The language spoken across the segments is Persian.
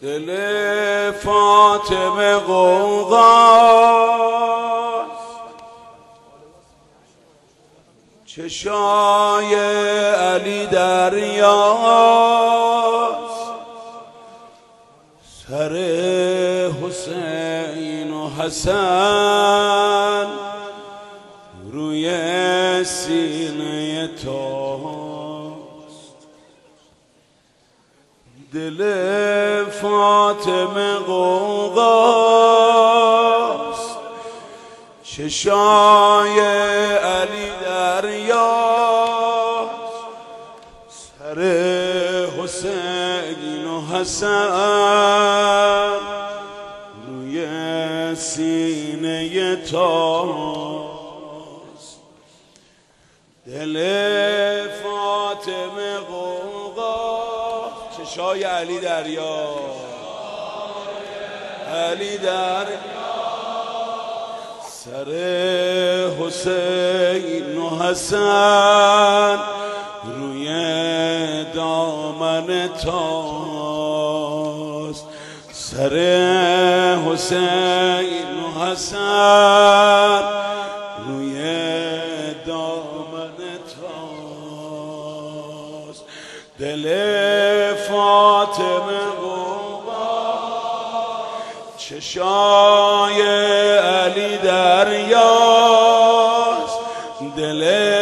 دل فاطمه غوغاست، چشای علی دریاست، سر حسین و حسن روی سینه توست. دل فاطمه غوغاست، چشای علی دریاست، سر حسین و حسن روی سینه توست. دل فاطمه غوغاست، چشای علی دریاست، علی دریاست، سر حسین و حسن روی دامن توست. سر حسین و حسن روی دامن توست. دل فاطمه غوغاست، چشای علی دریاست. دل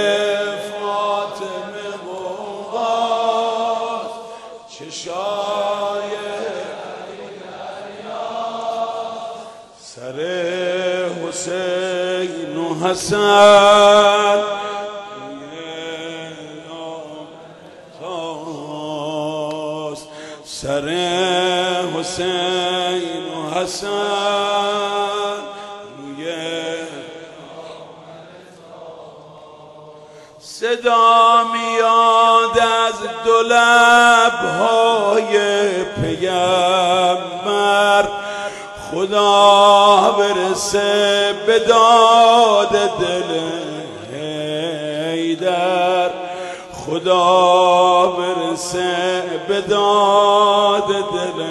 فاطمه غوغاست، چشای علی دریاست، سر حسین و حسن سر حسین و حسن روی صدا میاد از دو لب‌های پیغمبر، خدا برسه به داد دل حیدر، خدا برسه به داد دل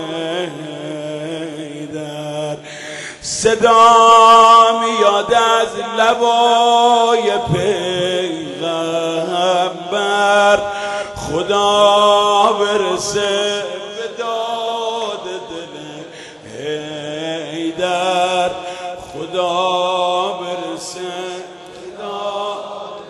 حیدر. صدا میاد از لبای پیغمبر، خدا برسه به داد دل حیدر، خدا برسه به داد.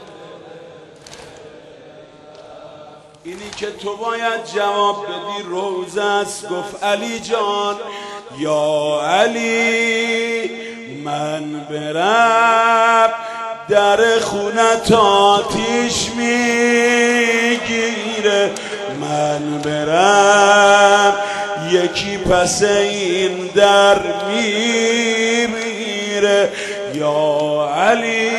اینی که تو باید جواب بدی روزه است. گفت علی جان یا علی من برم در خونت آتیش میگیره، من برم یکی پس این در میمیره. یا علی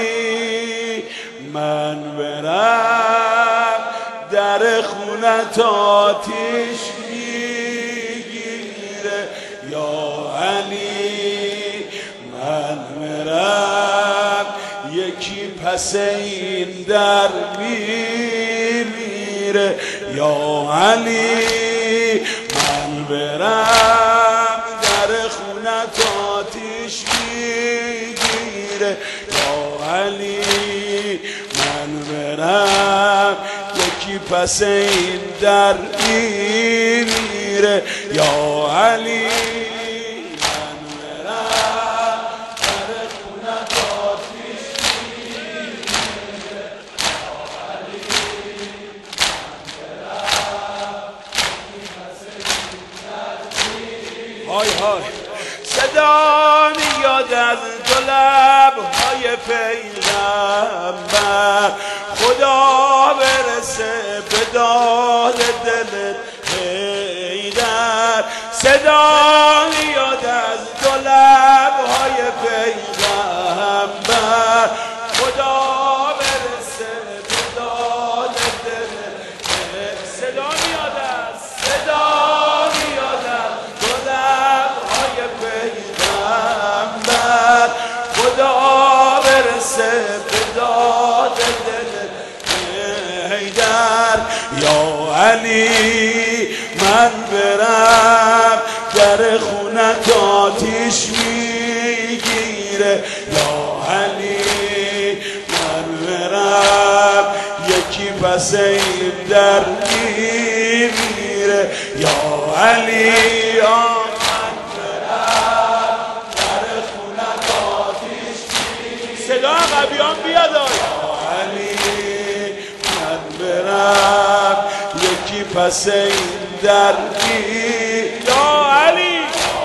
من برم در خونت آتیش میگیره، یا علی من برم یکی پس این در میمیره. یا علی من برم در خونت آتیش میگیره، یا علی من برم یکی پس این در میمیره. یا علی من برم در خونت آتیش میگیره، یا علی من برم یکی پس این در میمیره. های های صدا میاد از دو لب‌های پیغمبر، خدا برسه به داد دلت حیدر. صدا میاد از دو لب‌های پیغمبر، خدا برسه به داد دلت. صدا میاد از دو لب‌های پیغمبر، خدا برسه به داد دلت حیدر. یا علی من برم پس این در میره یا علی یا من برم در خونت آتیش میره صدا قبیان بیاد یا علی من برم یکی پس این در میره یا علی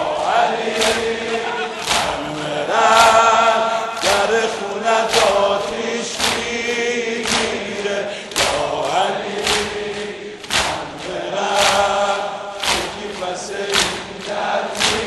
من برم در خونت آتیش میگیره یا علی من برم یکی پس این در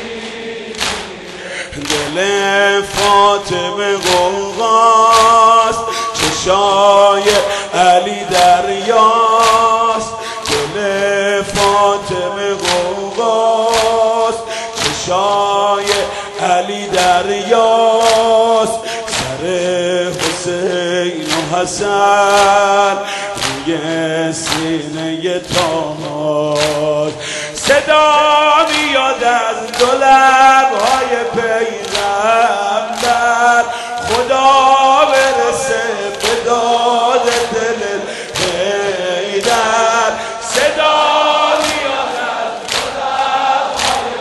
میگیره دل فاطمه غوغاست چشای علی دریاست دل فاطمه غوغاست چشای علی دریاست سر حسین و حسن روی سینه تاماست صدا میاد از دو لب‌های پیغمبر خدا برسه به داد دل حیدر صدا میاد از دو لب‌های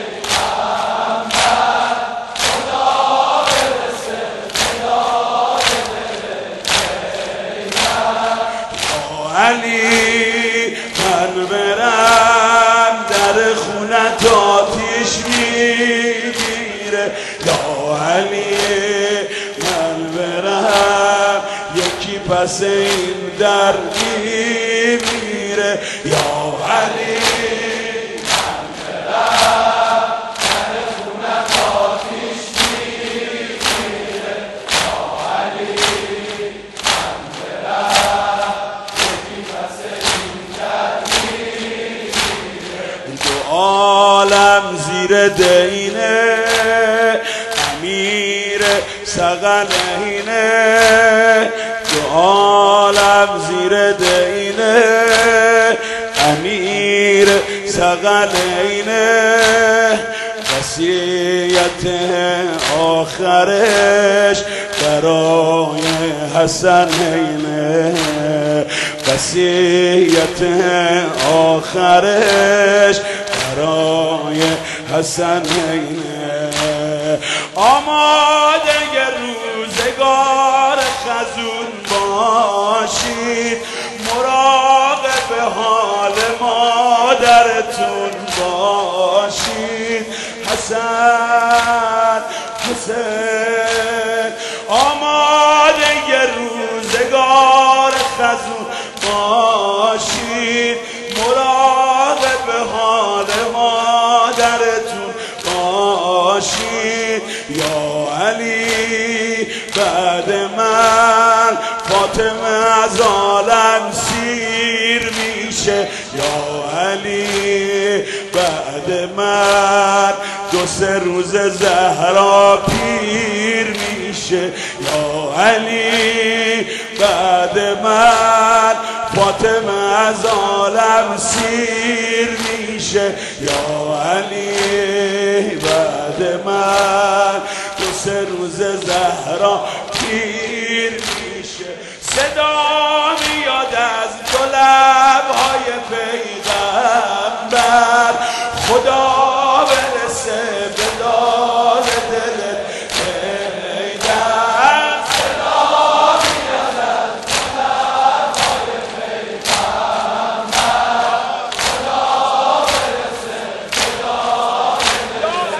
پیغمبر خدا برسه به داد دل حیدر یا علی من برم در خونت آتیش میگیره یا علی من برم یکی پس این در میره یا علی من برم در خونت آتیش میگیره یا علی من برم یکی پس این در میره دو عالم زیر دینه امیر ثقلینه دو عالم زیر دینه امیر ثقلینه وصیت آخرش برای حسنینه وصیت آخرش برای حسنینه آماده روزگار خزون باشید مراقب حال مادرتون باشید حسن حسین آماده روزگار خزون باشید مراقب حال مادرتون باشید یا علی بعد من فاطمه از عالم سیر میشه یا علی بعد من دو سه روز زهرا پیر میشه یا علی بعد من فاطمه از عالم سیر میشه یا علی بعد من دو سه روز زهرا پیر میشه صدا میاد از دو لب‌های پیغمبر خدا برسه به داد دل حیدر صدا میاد از دو لب‌های پیغمبر خدا برسه به داد دل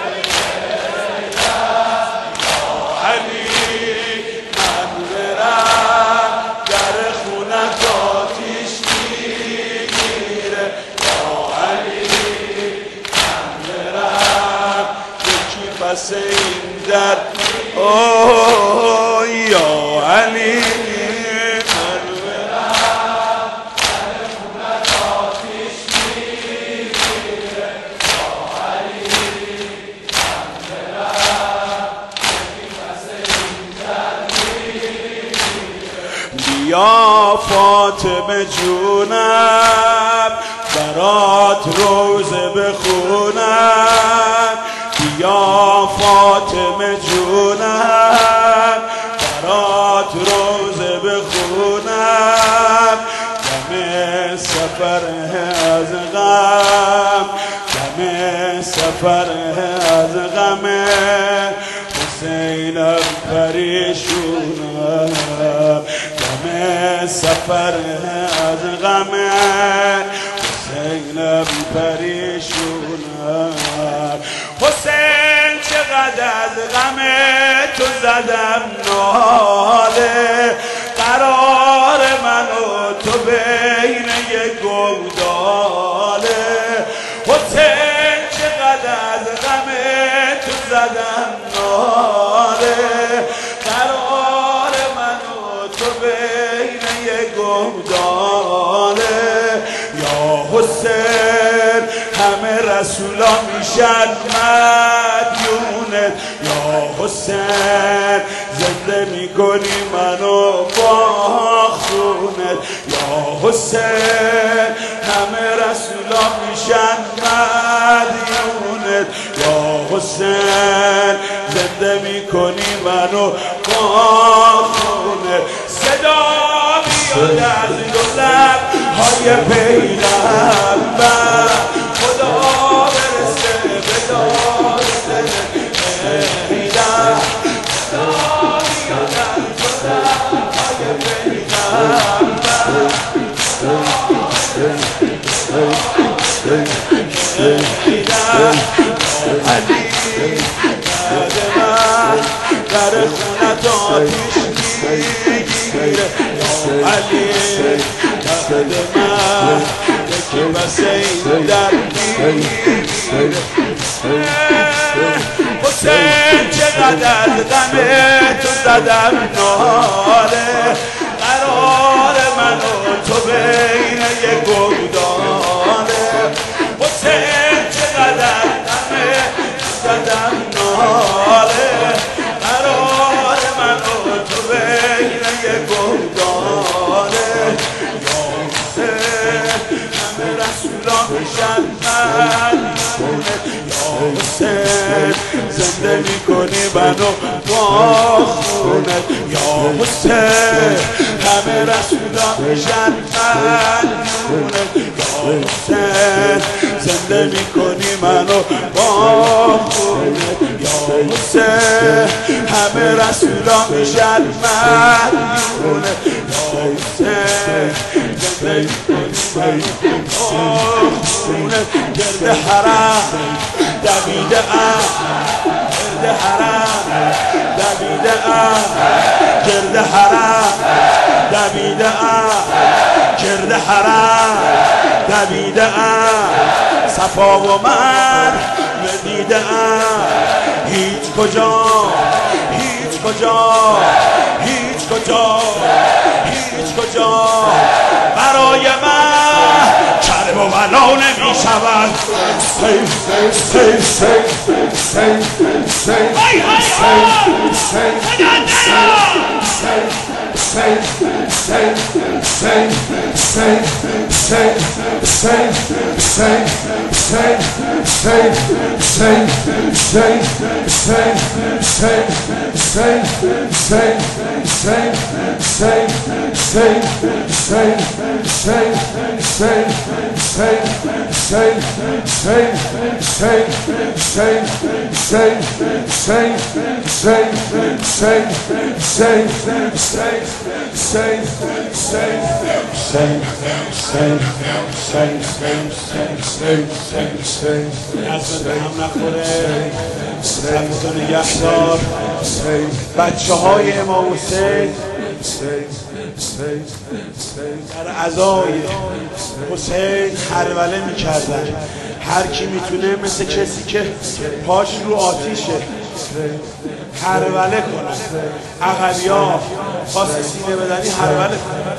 حیدر یا علی من برم در خونت آتیش میگیره یا علی من برم یکی پس این در اوه یا علی من برم در خونت آتیش میگیره یا علی من برم یکی پس این در بیا فاطمه جونم برات روزه بخونم بیا فاطمه جونم برات روزه بخونم سفر از غم حسینم پریشونم غم سفر از غم حسینم پریشونم حسین چقدر از غم تو زدم ناله قرار من و تو بین یک گوداله حسین چقدر از غم تو زدم ناله قرار من و تو بین یک گوداله یا حسین همه رسولا میشن مدیونت یا حسین زنده میکنی منو با خونت یا حسین همه رسولا میشن مدیونت یا حسین زنده میکنی منو با خونت صدا میاد از دو لب های پیغمبر خدا برسه به داست پیدر صدا میاد از دو لب های پیغمبر علی در خونت آتیش میگیره یا علی دست من یکی بسه این در میگیره حسین چقدر غم تو زدم ناله قرار من و تو بین یک گوداله حسین چقدر غم تو زدم ناله قرار من و تو بین یک گوداله یا حسین همه رسولا میشن مدیونت یا حسین زنده میکنی منو با خونت یا حسین همه رسولا میشن مدیونت یا حسین زنده میکنی منو با خونت یا حسین همه رسولا میشن مدیونت یا حسین زنده میکنی منو با خونت گرد حرم دویده گرد حرم دویده گرد حرم دویده گرد حرم دویده صفا و من دیده هیچ کجا هیچ کجا هیچ کجا هیچ کجا برای من کرب و بلا نمی شود بچه های امام حسین در عزای حسین هروله میکردن هر کی میتونه مثل کسی که پاش رو آتیشه هروله کنه عقبیا خواست سینه بدنی هروله کنه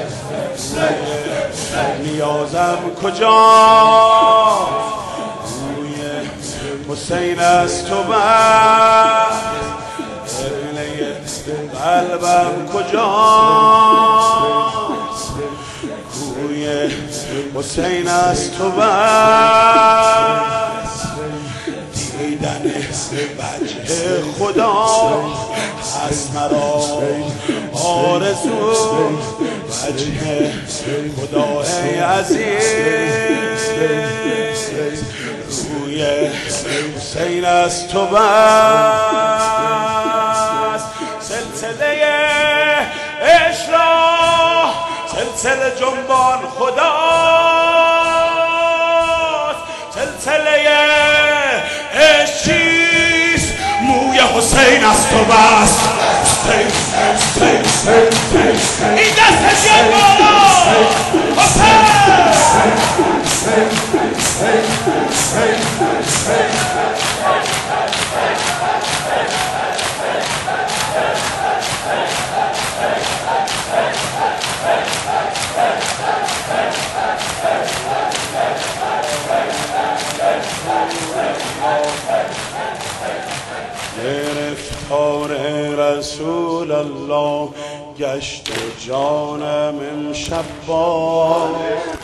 نیازم کجا روی حسین از تو بر قلبم کجا کوی حسین از تو بس دیدن وجه خدا هست مرا آرزو وجه خدای عزیز روی حسین از تو بس سلسله عشق را سلسله جنبان خداست سلسله عشق چیست موی حسین از تو بس این دست بیاد بالا گرفتار رسول الله گشت جانم امشب با